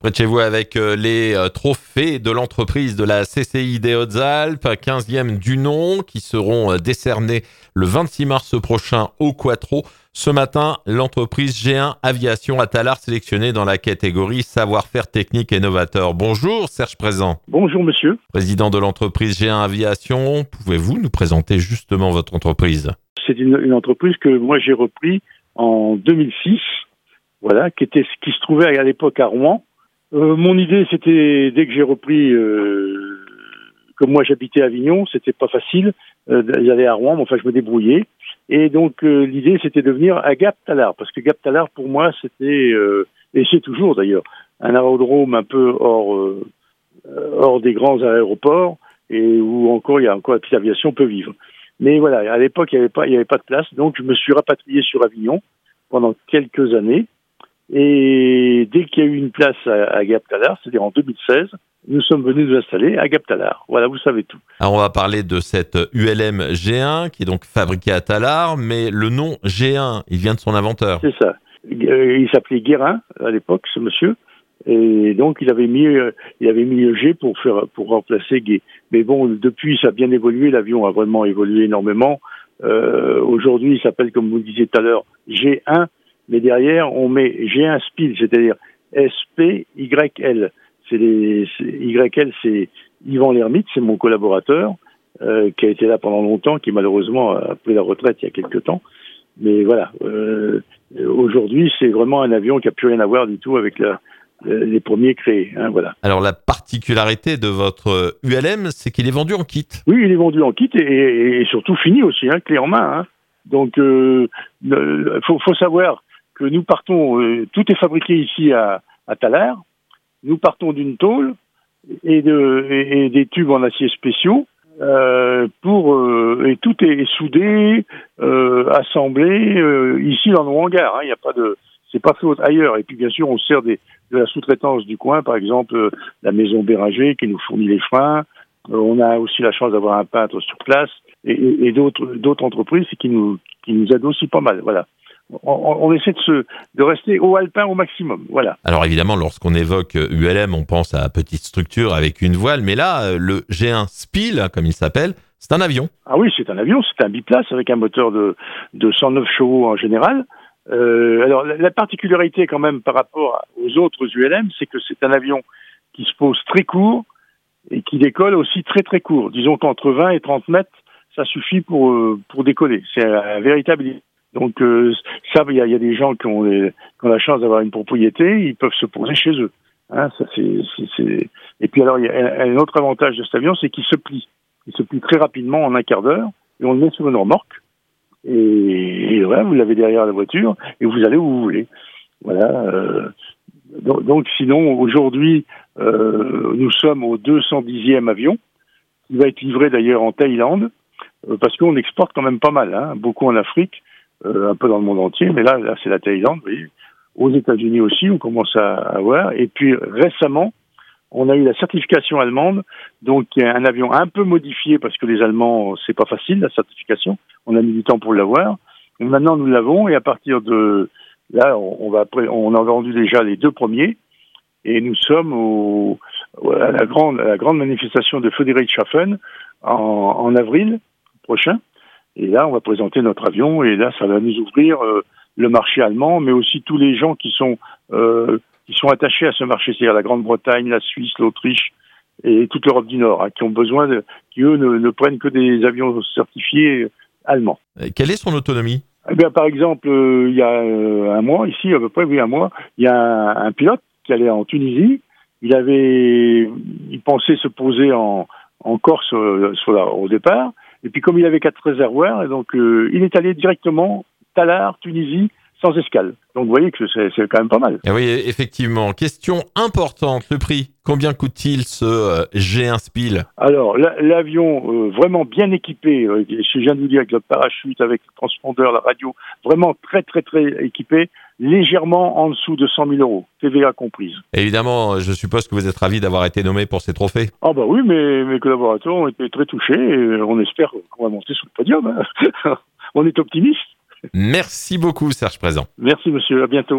Près de chez vous avec les trophées de l'entreprise de la CCI des Hautes-Alpes, 15e du nom, qui seront décernés le 26 mars prochain au Quattro. Ce matin, l'entreprise G1 Aviation à Tallard sélectionnée dans la catégorie savoir-faire technique et novateur. Bonjour Serge Présent. Bonjour monsieur. Président de l'entreprise G1 Aviation, pouvez-vous nous présenter justement votre entreprise ? C'est une entreprise que moi j'ai repris en 2006, voilà, qui se trouvait à l'époque à Rouen. Mon idée, c'était, dès que j'ai repris, comme moi j'habitais à Avignon, c'était pas facile d'aller à Rouen, mais enfin je me débrouillais. Et donc l'idée, c'était de venir à Gap-Tallard, parce que Gap-Tallard, pour moi, c'était, et c'est toujours d'ailleurs, un aérodrome un peu hors des grands aéroports, et où encore, la petite aviation peut vivre. Mais voilà, à l'époque, il n'y avait pas de place, donc je me suis rapatrié sur Avignon pendant quelques années. Et dès qu'il y a eu une place à Gap-Tallard, c'est-à-dire en 2016, nous sommes venus nous installer à Gap-Tallard. Voilà, vous savez tout. Alors on va parler de cette ULM G1 qui est donc fabriquée à Tallard, mais le nom G1, il vient de son inventeur. C'est ça. Il s'appelait Guérin à l'époque, ce monsieur, et donc il avait mis le G pour remplacer Gué. Mais bon, depuis ça a bien évolué, l'avion a vraiment évolué énormément. Aujourd'hui, il s'appelle, comme vous le disiez tout à l'heure, G1. Mais derrière, on met G1 Spiel, c'est-à-dire SPYL. YL, c'est Yvan Lermite, c'est mon collaborateur, qui a été là pendant longtemps, qui malheureusement a pris la retraite il y a quelques temps. Mais voilà, aujourd'hui, c'est vraiment un avion qui n'a plus rien à voir du tout avec les premiers créés. Hein, voilà. Alors la particularité de votre ULM, c'est qu'il est vendu en kit. Oui, il est vendu en kit et surtout fini aussi, hein, clé en main. Hein. Donc, faut savoir que nous partons, tout est fabriqué ici à Tallard. Nous partons d'une tôle et des tubes en acier spéciaux et tout est soudé, assemblé ici dans nos hangars. Hein, y a pas de, c'est pas fait ailleurs. Et puis bien sûr, on se sert de la sous-traitance du coin, par exemple la maison Béranger qui nous fournit les freins. On a aussi la chance d'avoir un peintre sur place et d'autres entreprises qui nous aident aussi pas mal. Voilà. On essaie de rester au alpin au maximum, voilà. Alors évidemment, lorsqu'on évoque ULM, on pense à petite structure avec une voile, mais là, le G1 Spiel, comme il s'appelle, c'est un avion. Ah oui, c'est un avion, c'est un biplace avec un moteur de 109 chevaux en général. Alors la particularité quand même par rapport aux autres ULM, c'est que c'est un avion qui se pose très court et qui décolle aussi très très court. Disons qu'entre 20 et 30 mètres, ça suffit pour décoller. C'est un véritable... Donc ça, il y a des gens qui ont la chance d'avoir une propriété, ils peuvent se poser chez eux. Hein, ça c'est. Et puis alors il y a un autre avantage de cet avion, c'est qu'il se plie. Il se plie très rapidement en un quart d'heure et on le met sur une remorque. Et voilà, vous l'avez derrière la voiture et vous allez où vous voulez. Voilà. Donc sinon aujourd'hui nous sommes au 210e avion qui va être livré d'ailleurs en Thaïlande parce qu'on exporte quand même pas mal, hein, beaucoup en Afrique. Un peu dans le monde entier, mais là c'est la Thaïlande, oui. Aux États-Unis aussi, on commence à avoir. Et puis récemment, on a eu la certification allemande, donc il y a un avion un peu modifié parce que les Allemands, c'est pas facile la certification. On a mis du temps pour l'avoir. Et maintenant nous l'avons et à partir de là, on a vendu déjà les 2 premiers et nous sommes à la grande manifestation de Friedrichshafen en avril prochain. Et là, on va présenter notre avion, et là, ça va nous ouvrir le marché allemand, mais aussi tous les gens qui sont attachés à ce marché, c'est-à-dire la Grande-Bretagne, la Suisse, l'Autriche et toute l'Europe du Nord, hein, qui ont besoin qui eux ne prennent que des avions certifiés allemands. Quelle est son autonomie ? Eh bien, par exemple, il y a un mois, ici, à peu près, oui, un mois, il y a un pilote qui allait en Tunisie. Il pensait se poser en Corse au départ. Et puis comme il avait 4 réservoirs, et donc il est allé directement Tallard, Tunisie, sans escale. Donc vous voyez que c'est quand même pas mal. Et oui, effectivement. Question importante, le prix. Combien coûte-t-il ce G1 Spiel ? Alors l'avion vraiment bien équipé, je viens de vous dire avec le parachute, avec le transpondeur, la radio, vraiment très très très équipé, légèrement en dessous de 100 000 €, TVA comprise. Évidemment, je suppose que vous êtes ravi d'avoir été nommé pour ces trophées. Ah bah oui, mes collaborateurs ont été très touchés et on espère qu'on va monter sur le podium. Hein. On est optimiste. Merci beaucoup, Serge Présent. Merci monsieur, à bientôt.